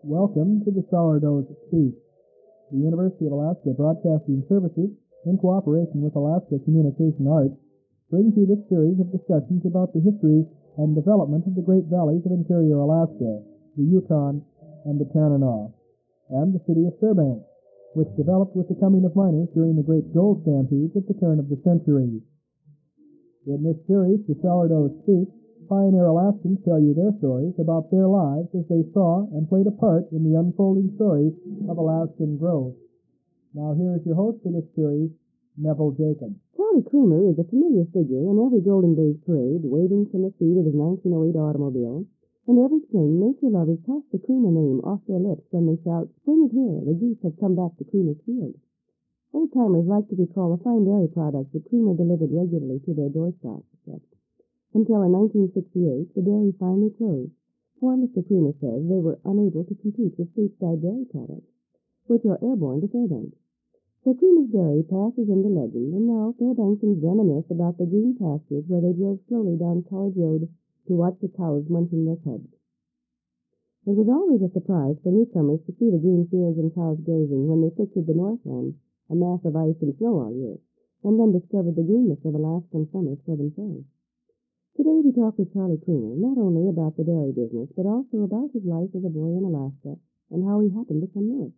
Welcome to the Sourdoughs Speak. The University of Alaska Broadcasting Services, in cooperation with Alaska Communication Arts, brings you this series of discussions about the history and development of the Great Valleys of interior Alaska, the Yukon, and the Tanana, and the city of Fairbanks, which developed with the coming of miners during the Great Gold Stampede at the turn of the century. In this series, the Sourdoughs Speak, pioneer Alaskans tell you their stories about their lives as they saw and played a part in the unfolding story of Alaskan growth. Now here is your host for this series, Neville Jacobs. Charlie Creamer is a familiar figure in every Golden Days parade, waving from the seat of his 1908 automobile, and every spring nature lovers toss the Creamer name off their lips when they shout, "Spring is here, the geese have come back to Creamer's field." Old-timers like to recall the fine dairy products that Creamer delivered regularly to their doorsteps. Until in 1968, the dairy finally closed, for Mr. Creamer says they were unable to compete with stateside dairy products, which are airborne to Fairbanks. So Creamer's dairy passes into legend, and now Fairbanksians reminisce about the green pastures where they drove slowly down College Road to watch the cows munching their cubs. It was always a surprise for newcomers to see the green fields and cows grazing when they pictured the Northland, a mass of ice and snow all year, and then discovered the greenness of Alaskan summers for themselves. Today we talk with Charlie Creamer not only about the dairy business, but also about his life as a boy in Alaska and how he happened to come north.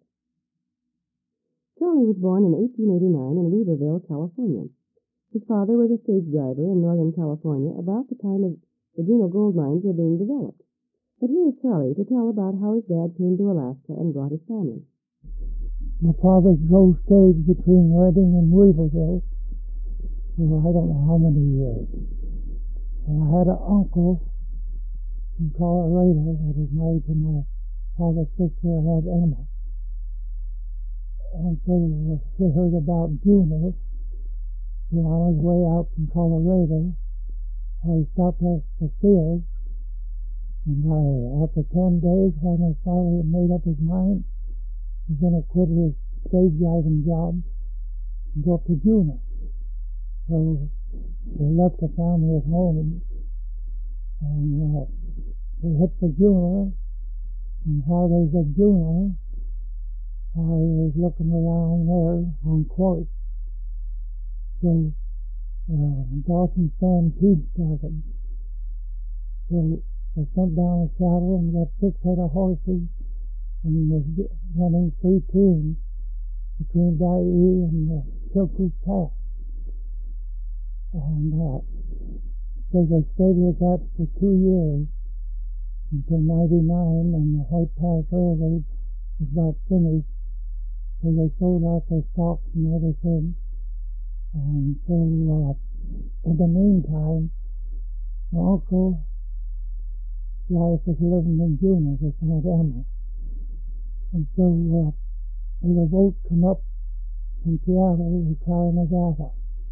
Charlie was born in 1889 in Weaverville, California. His father was a stage driver in Northern California about the time of the Juneau gold mines were being developed. But here is Charlie to tell about how his dad came to Alaska and brought his family. My father drove stage between Redding and Weaverville for I don't know how many years. And I had an uncle in Colorado that was married to my father's sister, had Emma. And so he heard about Juneau. So on his way out from Colorado, he stopped us to see us. And after 10 days, when my father had made up his mind, he was going to quit his stage driving job and go up to Juneau. So we left the family at home, and we hit for Juneau, and while they was at Juneau, I was looking around there on Quartz. So Dawson Stampede started. So I sent down a saddle and got 6 head of horses and was running 3 teams between Dyea and the Chilkoot Pass. And so they stayed with that for 2 years until 99, and the White Pass Railroad was about finished. So they sold out their stocks and everything. And so in the meantime, my uncle's wife was living in Juneau with Aunt Emma. And so we had a boat come up from Seattle to Karanagawa.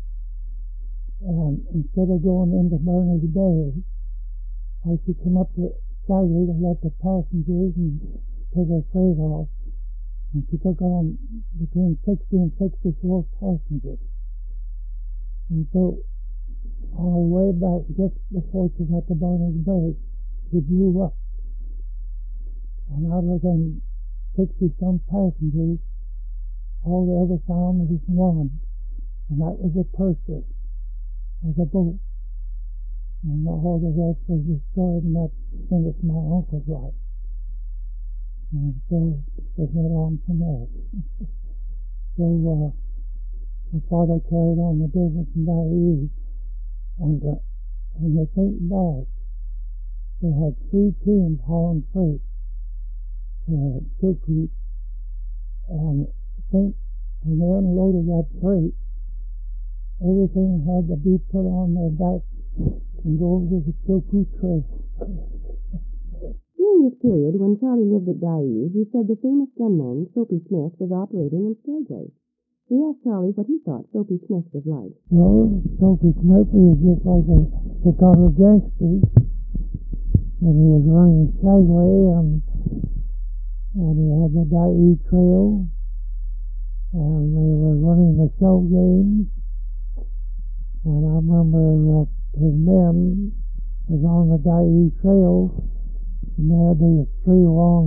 And instead of going into Berners Bay, I should come up to Skagway to let the passengers and take their freight off. And she took on between 60 and 64 passengers. And so on her way back, just before she got to Berners Bay, she blew up. And out of them 60-some passengers, all they ever found was one, and that was a purser of the boat. And all the rest was destroyed, and that finished my uncle's life. And so it went on from there. So my father carried on the business in Dyea, and when they came back, they had 3 teams hauling freight to Chilkoot, and I think when they unloaded that freight, everything had to be put on their back and go over the Chilkoot Trail. During this period, when Charlie lived at Dyea, he said the famous gunman, Soapy Smith, was operating in Skagway. We asked Charlie what he thought Soapy Smith was like. Well, Soapy Smith was just like a Chicago gangster, and he was running Skagway, and he had the Dyea Trail, and they were running the show games. And I remember his men was on the Dyea Trail, and they had these 3 walnut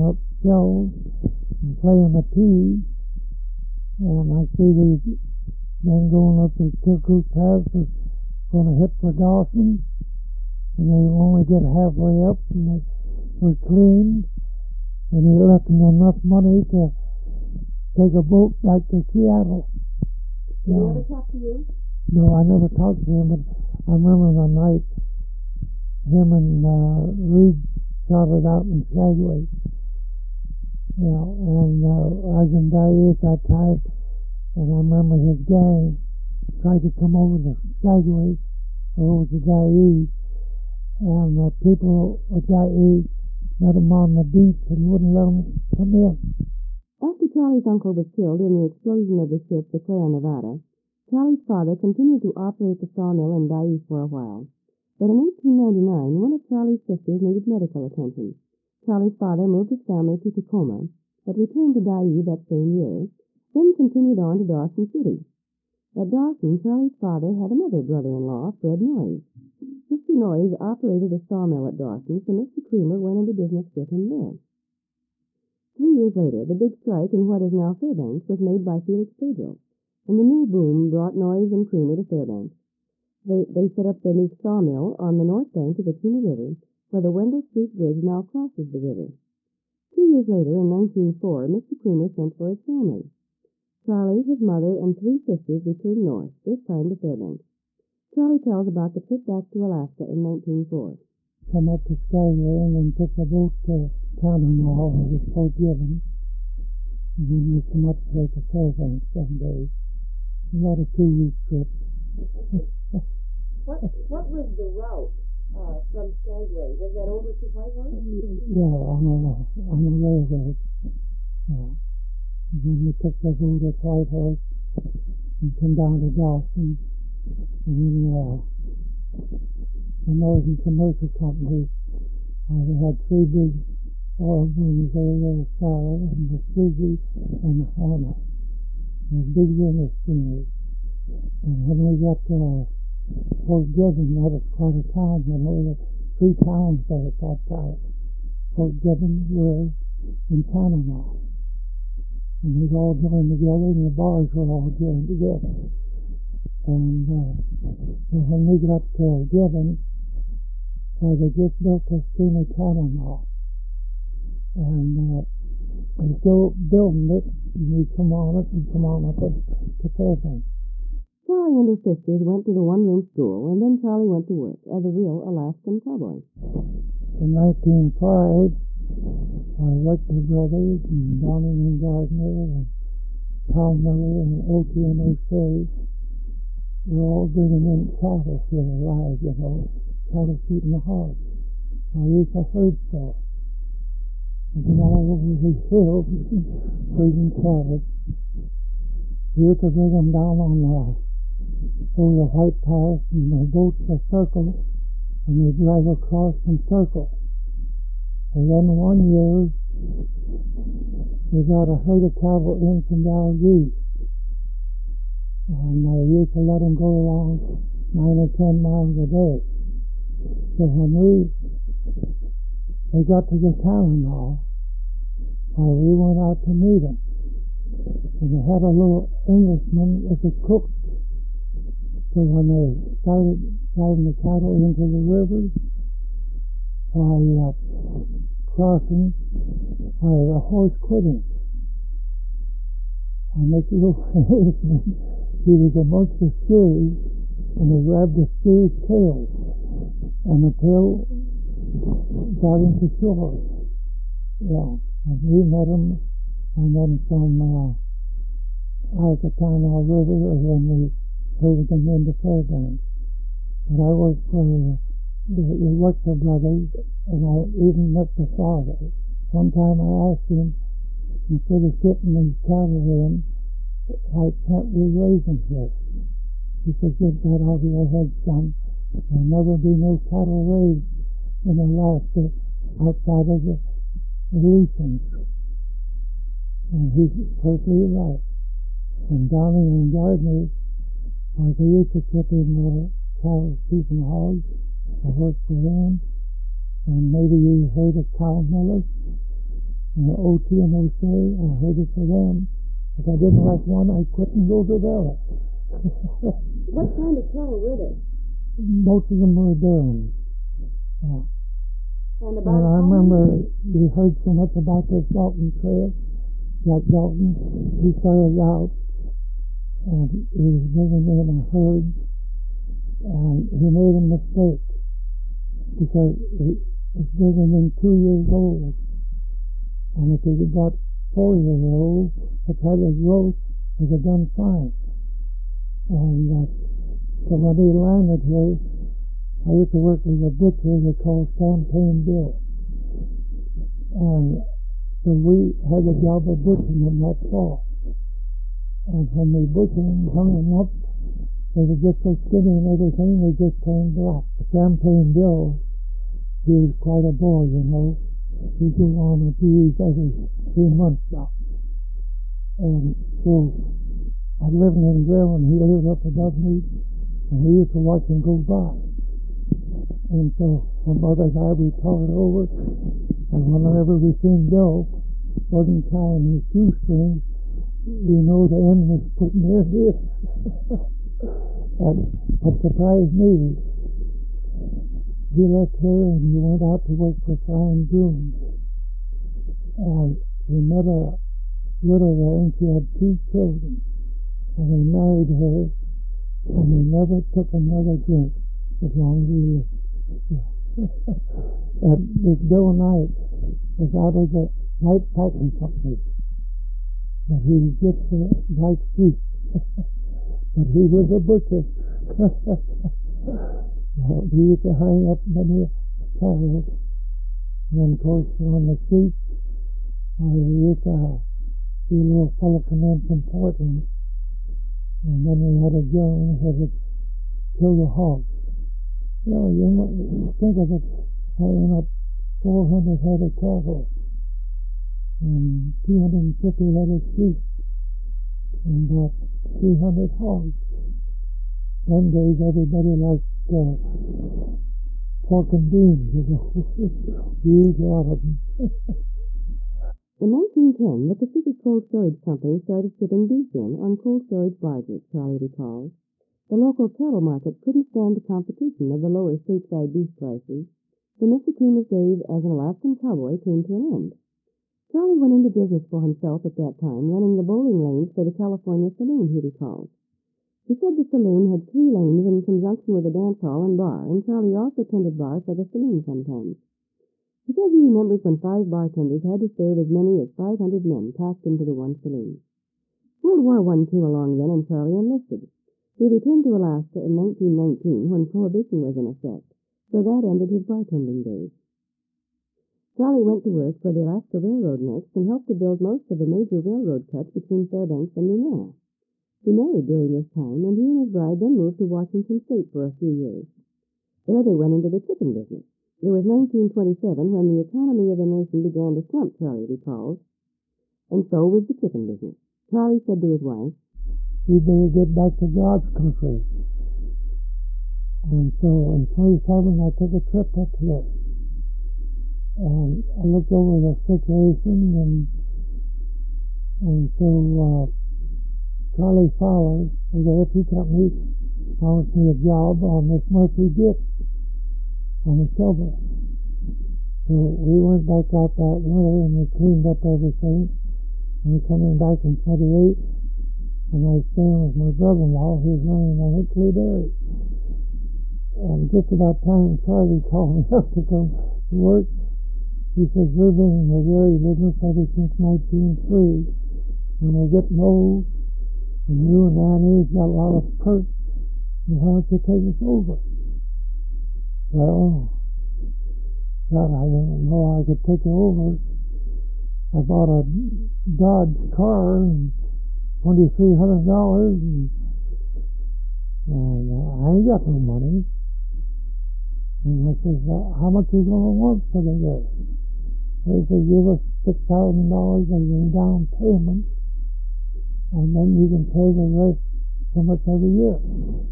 shells and playing the pea. And I see these men going up the Chilkoot Pass are going to hit for Dawson, and they only get halfway up, and they were cleaned, and he left them enough money to take a boat back to Seattle. Did he ever talk to you? No, I never talked to him, but I remember the night him and Reed shot it out in Skagway. And I was in Dyea at that time, and I remember his gang tried to come over to Skagway, or over to Dyea, and the people of Dyea met him on the beach and wouldn't let him come in. After Charlie's uncle was killed in the explosion of the ship, the Clara Nevada, Charlie's father continued to operate the sawmill in Dyea for a while. But in 1899, one of Charlie's sisters needed medical attention. Charlie's father moved his family to Tacoma, but returned to Dyea that same year, then continued on to Dawson City. At Dawson, Charlie's father had another brother-in-law, Fred Noyes. Mr. Noyes operated a sawmill at Dawson, so Mr. Creamer went into business with him there. 3 years later, the big strike in what is now Fairbanks was made by Felix Pedro, and the new boom brought Noyes and Creamer to Fairbanks. They set up their new sawmill on the north bank of the Chena River, where the Wendell Street Bridge now crosses the river. 2 years later, in 1904, Mr. Creamer sent for his family. Charlie, his mother, and 3 sisters returned north, this time to Fairbanks. Charlie tells about the trip back to Alaska in 1904. Come up to Skagway and then took a boat to Tanana, or the Fort Gibbon, and then we come up here to Fairbanks 7 days. About a 2-week trip. What was the route from Skagway? Was that over to Whitehorse? Yeah, on the railroad. Yeah. And then we took the boat at Whitehorse and come down to Dawson. And then the Northern Commercial Company, they had 3 big oil burners there, the Sarah and the Susie and the Hannah. And big river steamers. And when we got to Fort Gibbon, that was quite a town, there were 3 towns there at that time. Fort Gibbon, Weir, and Tanana. And they'd all joined together, and the bars were all joined together. And so when we got to Gibbon, they just built the steamer Tanana. And they're still building it, and we come on up to Fairbanks. Charlie and his sisters went to the one-room school, and then Charlie went to work as a real Alaskan cowboy. In 1905, I worked with brothers, and Donning and Gardner, and Tom Miller, and Oakey and O'Shea. We're all bringing in cattle here alive, cattle feeding the hogs. I used to herd for them. I've been all over the hills herding cattle. We used to bring them down on over the White Pass, and the boats a circle, and they drive across from Circle. And then one year, we got a herd of cattle in from Dalgee, and I used to let them go along 9 or 10 miles a day. So when they got to the Tanana, we went out to meet them, and they had a little Englishman as a cook. So when they started driving the cattle into the rivers, crossing, the horse quitting. And this little Englishman, he was amongst the steers, and he grabbed the steer's tail, and the tail got him to shore. Yeah, and we met him, and then from out the Tanana River, and then we herded them into Fairbanks. But I worked for the Wexler brothers, and I even met the father. One time I asked him, instead of shipping these cattle in, why can't we raise them here? He said, get that out of your head, son. There'll never be no cattle raised in Alaska outside of the Aleutians. And he's perfectly right. And Donning and Gardner, they used to ship in cattle, sheep, and hogs. I worked for them. And maybe you heard of Tom Miller. And the O.T. and O'Shea, I heard it for them. If I didn't like one, I quit and go to the other. What kind of cattle were they? Most of them were Durhams. Yeah. And And I remember we heard so much about this Dalton Trail. Jack Dalton, he started out and he was bringing in a herd, and he made a mistake because he was bringing in 2 years old. And if he had got 4 years old, the had his growth, he'd have done fine. And so when he landed here, I used to work with a butcher they called Champagne Bill. And so we had the job of butchering them that fall. And when we butchered them, hung them up, they were just so skinny and everything, they just turned black. The Champagne Bill, he was quite a boy, you know. He'd go on a breeze every 3 months now. And so I lived in Grill and he lived up above me, and we used to watch him go by. And so my mother and I, we towered over, and whenever we seen Bill wasn't tying his shoestrings, we know the end was put near this. And what surprised me, he left here and he went out to work for Frying Brooms. And he met a widow there, and she had 2 children. And he married her, and he never took another drink as long as he lived. Yeah. And this Bill Knight was out of the Knight Packing Company, but he was just a light sheep. But he was a butcher. We used to hang up many cattle, and then of course on the sheep, we used to see a little fellow come in from Portland, and then we had a gentleman who would kill the hogs. You know, think of it, hanging up 400 head of cattle and 250 head of sheep and about 300 hogs. Them days everybody liked pork and beans, you know. We used a lot of them. In 1910, the Pacific Cold Storage Company started shipping beef in on cold storage barges, Charlie recalls. The local cattle market couldn't stand the competition of the lower stateside beef prices, so Mr. Creamer's days as an Alaskan cowboy came to an end. Charlie went into business for himself at that time, running the bowling lanes for the California Saloon, he recalls. He said the saloon had 3 lanes in conjunction with a dance hall and bar, and Charlie also tended bar for the saloon sometimes. He said he remembers when 5 bartenders had to serve as many as 500 men packed into the one saloon. World War I came along then, and Charlie enlisted. He returned to Alaska in 1919 when Prohibition was in effect, so that ended his bartending days. Charlie went to work for the Alaska Railroad next and helped to build most of the major railroad cuts between Fairbanks and Lumina. He married during this time, and he and his bride then moved to Washington State for a few years. There they went into the chicken business. It was 1927 when the economy of the nation began to slump, Charlie recalls, and so was the chicken business. Charlie said to his wife, "We better get back to God's country." And so in 27, I took a trip up here. And I looked over the situation, and so Charlie Fowler of the FP Company promised me a job on this Murphy Dip on the shovel. So we went back out that winter, and we cleaned up everything. And we're coming back in 28. And I was staying with my brother-in-law, who was running the Hickley Dairy. And just about time Charlie called me up to come to work. He says, "We've been in the dairy business ever since 1903, and we're getting old, and you and Annie's got a lot of perks, and why don't you take us over?" Well, God, I didn't know I could take you over. I bought a Dodge car and $2,300, and I ain't got no money. And I said, "How much are you going to want for the year?" They said, "Give us $6,000 as a down payment, and then you can pay the rest so much every year."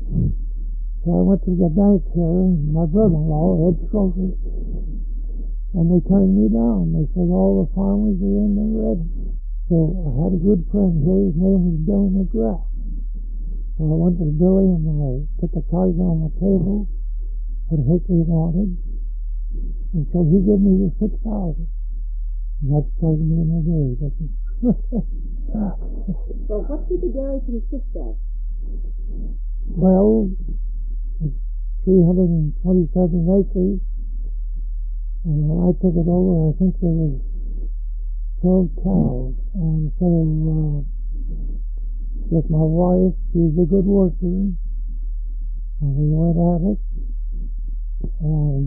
So I went to the bank here, and my brother-in-law, Ed Schroeder, and they turned me down. They said all the farmers are in the red. So I had a good friend here. His name was Billy McGrath. So I went to Billy and I put the cards on the table, what Hickory wanted, and so he gave me the $6,000. And that started me in the dairy business. So what did the dairy consist of? Well, it's 327 acres. And when I took it over, I think there was 12 cows. And so, with my wife, she was a good worker, and we went at it. And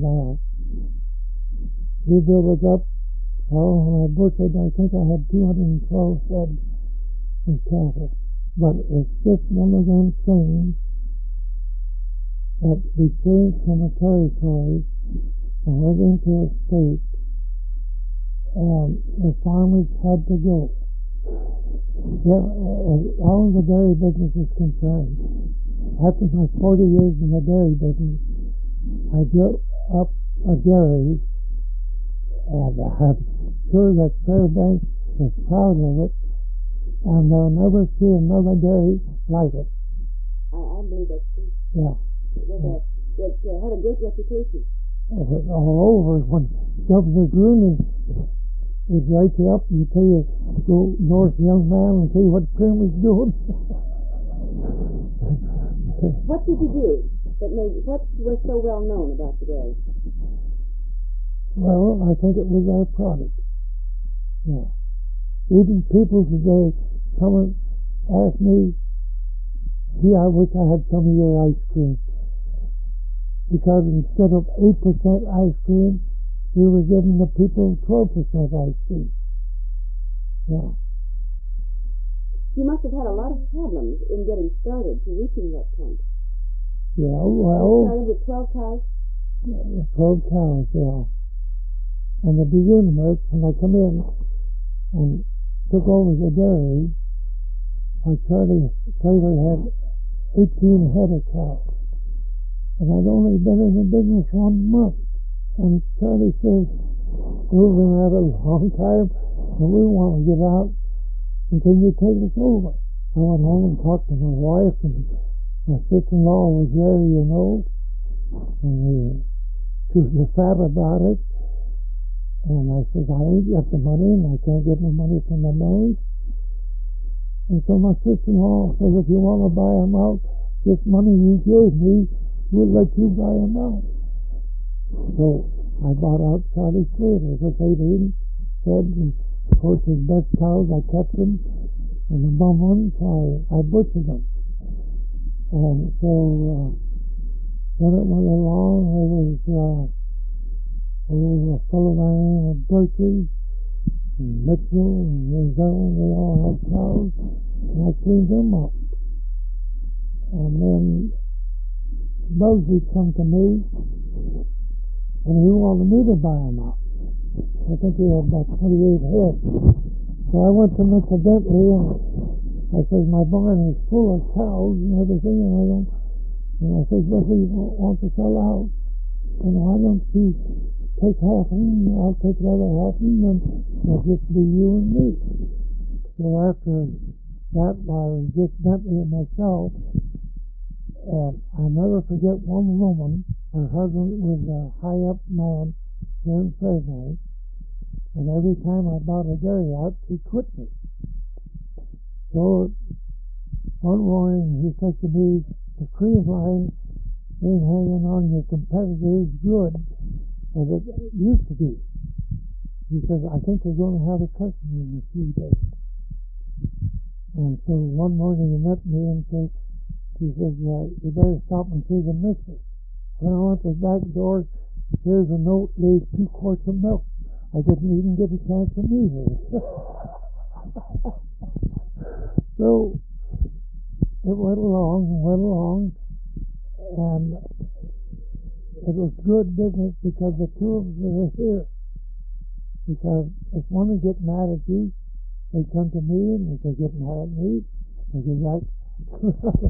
we built it up. Well, when I butchered, I think I had 212 head of cattle. But it's just one of them things that we changed from a territory and went into a state, and the farmers had to go. Yeah, as long as the dairy business is concerned, after my 40 years in the dairy business, I built up a dairy, and I'm sure that Fairbanks is proud of it, and they'll never see another dairy like it. I believe that's true. Yeah. It had a great reputation. All over. When Governor Grunin would write you up and tell you, go north, young man, and see what Prim was doing. What did you do what was so well known about the dairy? Well, I think it was our product. Yeah. Even people today come and ask me, gee, I wish I had some of your ice cream. Because instead of 8% ice cream, we were giving the people 12% ice cream. Yeah. You must have had a lot of problems in getting started to reaching that point. Yeah, well... You started with 12 cows? 12 cows, yeah. And to begin with, when I come in and took over the dairy, my Charlie Slater had 18 head of cows. And I'd only been in the business 1 month. And Charlie says, we've been at it a long time, and we want to get out, and can you take us over? I went home and talked to my wife, and my sister-in-law was there, you know, and she was fat about it. And I said, I ain't got the money, and I can't get no money from the bank. And so my sister-in-law says, if you want to buy them out, this money you gave me, we'll let you buy them out. So I bought out Charlie Slater with 18 heads, and of course his best cows, I kept them, and the bum ones, I butchered them. And so then it went along. There was a fellow by the name of Birches, and Mitchell, and Roselle, they all had cows, and I cleaned them up. And then Bugsy come to me, and he wanted me to buy them out. I think he had about 28 head. So I went to Mr. Bentley, and I said, my barn is full of cows and everything, and I said, but he wants to sell out, and why don't you take half of them, and I'll take the other half of them, and it'll just be you and me. So after that, I was just Bentley and myself. And I'll never forget one woman. Her husband was a high-up man here in Fairbanks, and every time I bought a dairy out, he quit me. So one morning he said to me, the cream line ain't hanging on your competitors good as it used to be. He says, I think you're going to have a customer in a few days. And so one morning he met me, and so he says, you better stop and see the mistress. When I went to the back door, here's a note, leave 2 quarts of milk. I didn't even get a chance to meet her. So it went along, and it was good business because the two of us were here. Because if one would get mad at you, they come to me, and if they get mad at me, they go back. So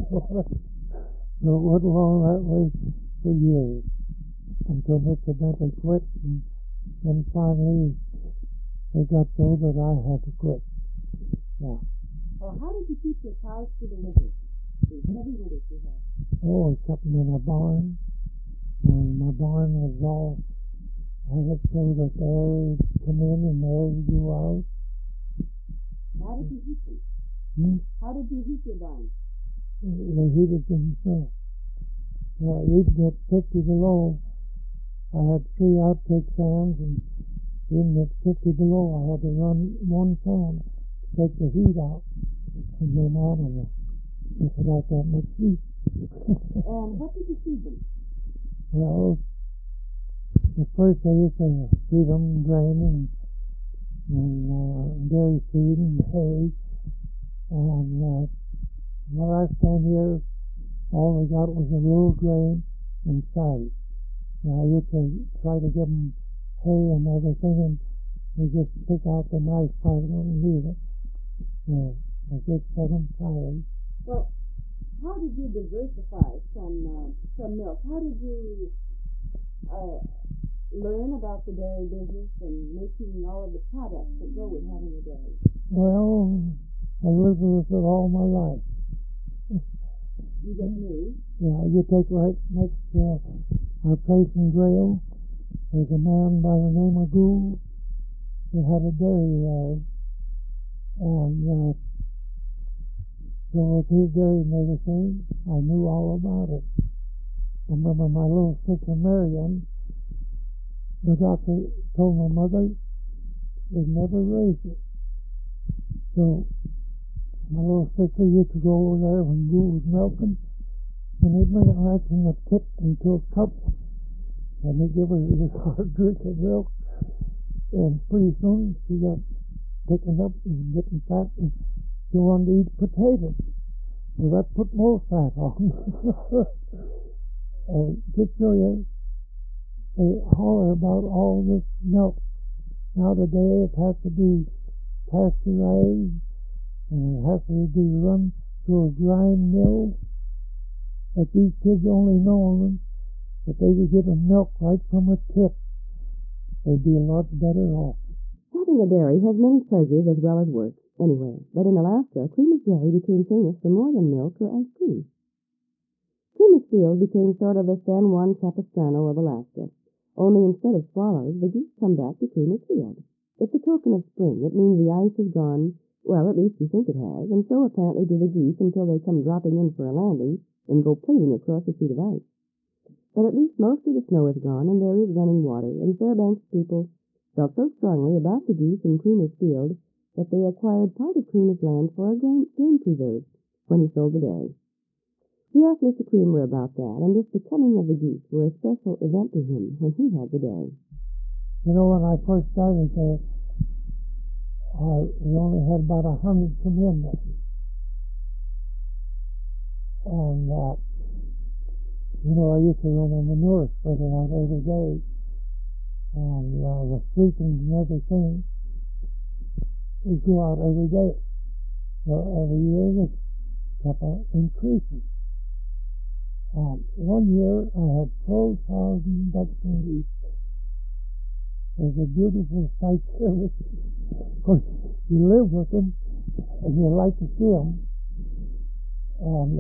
it went along that way for years until Mr. Bentley quit, and Then finally, they got so that I had to quit. Yeah. Well, how did you keep your cows through the winter? The heavy winters you had. Oh, I kept them in a barn, and my barn was all had it so that the air would come in and the air would go out. How did you heat them? How did you heat your barn? They heated themselves. Now, even at 50 below, I had 3 outtake fans, and even at 50 below, I had to run one fan to take the heat out from them animals. If it had that much heat. And what did you feed them? Well, at first I used to feed them grain and dairy feed and hay. And the last 10 years, all they got was a little grain and silage. Now, I used to try to give them hay and everything, and they just pick out the nice part of them and leave it. So I just fed them silage. Well, how did you diversify from milk? How did you learn about the dairy business and making all of the products that go with having a dairy? Well, I lived with it all my life. You just knew? Yeah, you take right next to our place in Grail. There's a man by the name of Gould. He had a dairy there. And so with his dairy and everything, I knew all about it. I remember my little sister Marion, the doctor told my mother they'd never raise it. So my little sister used to go over there when Gould was milking, and he'd bring it right from the tip into a cup, and he'd give her this hard drink of milk, and pretty soon she got picking up and getting fat, and she wanted to eat potatoes. Well, that put more fat on. And just so you, they holler about all this milk. Now today it has to be pasteurized, and it has to be run through a grind mill. If these kids only known that they could get a milk right from a tip, they'd be a lot better off. Having a dairy has many pleasures as well as work, anyway. But in Alaska, Creamer's Dairy became famous for more than milk or ice cream. Creamer's Field became sort of the San Juan Capistrano of Alaska. Only instead of swallows, the geese come back to Creamer's Field. It's a token of spring. It means the ice has gone, well, at least you think it has, and so apparently do the geese until they come dropping in for a landing and go plating across a sheet of ice. But at least most of the snow is gone, and there is running water, and Fairbanks people felt so strongly about the geese in Creamer's Field that they acquired part of Creamer's land for a game preserve when he sold the dairy. We asked Mr. Creamer about that, and if the coming of the geese were a special event to him when he had the dairy. You know, when I first started there, we only had about 100 come in there. And, you know, I used to run a manure spreader out every day, and the sweepings and everything would go out every day. Well, every year it kept on increasing. One year I had 12,000 ducks and geese. It was a beautiful sight to see. Of course, you live with them, and you like to see them. And,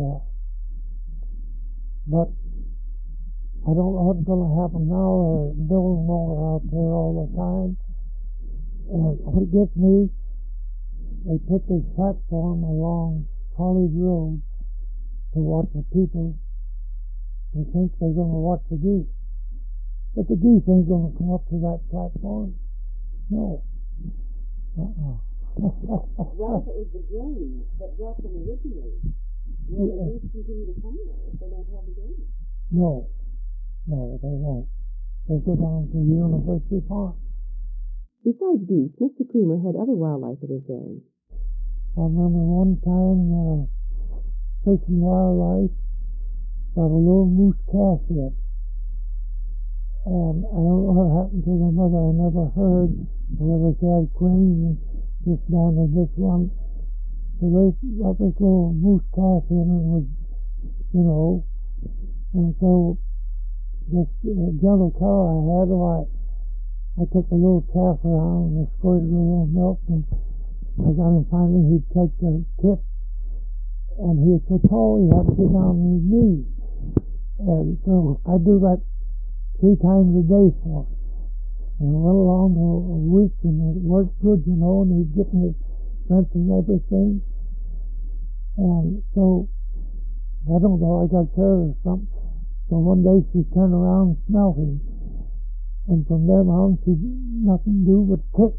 but I don't know what's going to happen now. They're building more out there all the time. And what gets me, they put this platform along College Road to watch the people. They think they're going to watch the geese. But the geese ain't going to come up to that platform. No. Well, if it was the grain that brought them originally, will the geese continue to come there if they don't have the grain? No, they won't. They'll go down to University Park. Besides geese, Mr. Creamer had other wildlife at his dairy. I remember one time fishing wildlife, got a little moose calf hit. And I don't know what happened to the mother. I never heard whether she had twins and this man and this one. So they got this little moose calf in and was, you know, and so this gentle cow I had, I took a little calf around and I squirted a little milk, and I got him finally. He'd take the tip, and he was so tall he had to get down on his knees. And so I do that 3 times a day for him. And I went along to a week, and it worked good, and he's getting his strength and everything. And so, I don't know, I got care or something. So one day she turned around and smelled him. And from there on, she nothing to do but kick.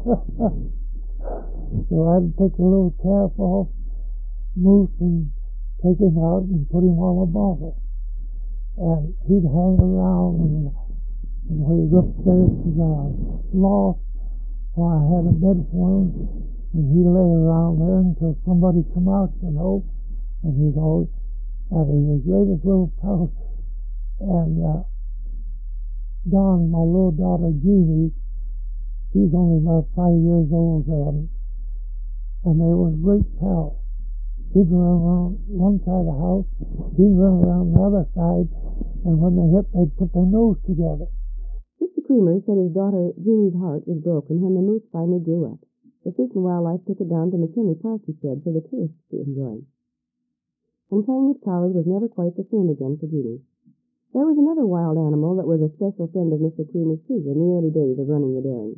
So I had to take the little calf off, Moose, and take him out and put him on a bottle. And he'd hang around, and when he was upstairs to the loft, well, I had a bed for him, and he lay around there until somebody come out, and he's always, and he was the greatest little pal. And Dawn, my little daughter Jeannie, she's only about 5 years old then, and they were great pals. He'd run around one side of the house, he'd run around the other side, and when they hit, they'd put their nose together. Mr. Creamer said his daughter Jeannie's heart was broken when the moose finally grew up. The Fish and Wildlife took it down to McKinley Park, he said, for the tourists to enjoy. And playing with cows was never quite the same again for Jeannie. There was another wild animal that was a special friend of Mr. Creamer's too in the early days of running the dairy.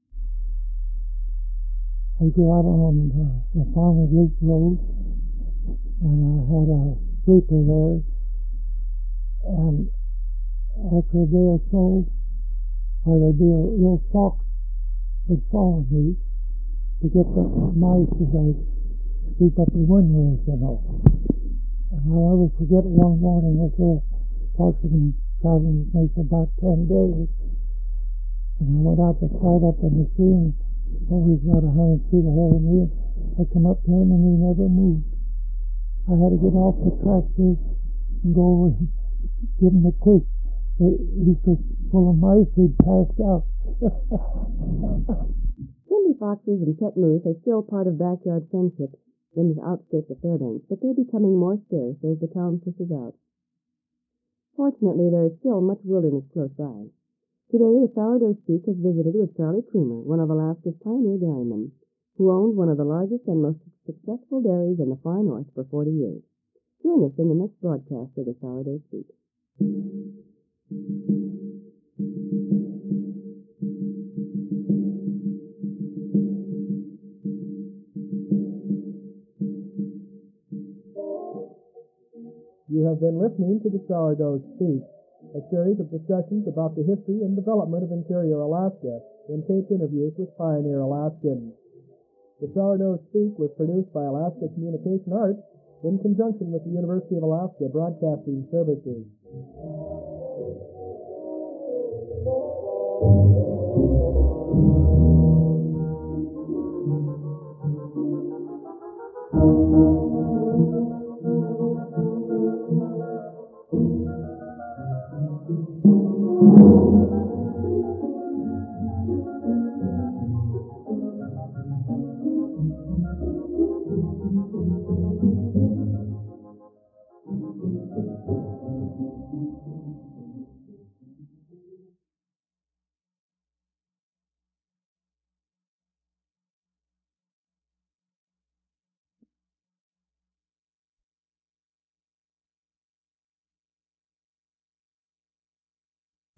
I'd go out on the Farmer's Loop Road, and I had a sleeper there, and after a day or so, there'd be a little fox would follow me to get the mice as I sweep up the windrows, And I'll never forget one morning, this little fox had been traveling with me for about 10 days, and I went out to start up the machine. He's about 100 feet ahead of me, and I come up to him, and he never moved. I had to get off the tractor and go over and give him a kick. But he's so full of mice, he'd passed out. Friendly foxes and pet moose are still part of backyard friendships in the outskirts of Fairbanks, but they're becoming more scarce as the town pushes out. Fortunately, there is still much wilderness close by. Today, the Sourdough Speak has visited with Charlie Creamer, one of Alaska's pioneer dairymen, who owned one of the largest and most successful dairies in the far north for 40 years. Join us in the next broadcast of the Sourdough Speak. You have been listening to the Sourdough Speak, a series of discussions about the history and development of interior Alaska in taped interviews with pioneer Alaskans. The Sourdough Speak was produced by Alaska Communication Arts in conjunction with the University of Alaska Broadcasting Services.